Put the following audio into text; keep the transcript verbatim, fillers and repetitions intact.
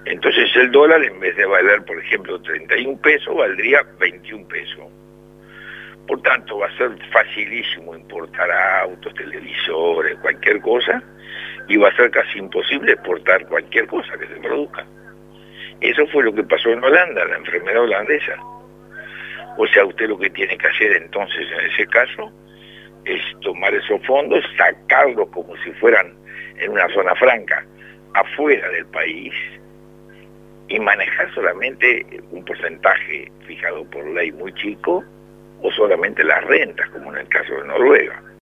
Entonces el dólar, en vez de valer, por ejemplo, treinta y un pesos, valdría veintiún pesos. Por tanto, va a ser facilísimo importar autos, televisores, cualquier cosa, y va a ser casi imposible exportar cualquier cosa que se produzca. Eso fue lo que pasó en Holanda, la enfermedad holandesa. O sea, usted lo que tiene que hacer entonces en ese caso es tomar esos fondos, sacarlos como si fueran en una zona franca, afuera del país, y manejar solamente un porcentaje fijado por ley muy chico, o solamente las rentas, como en el caso de Noruega.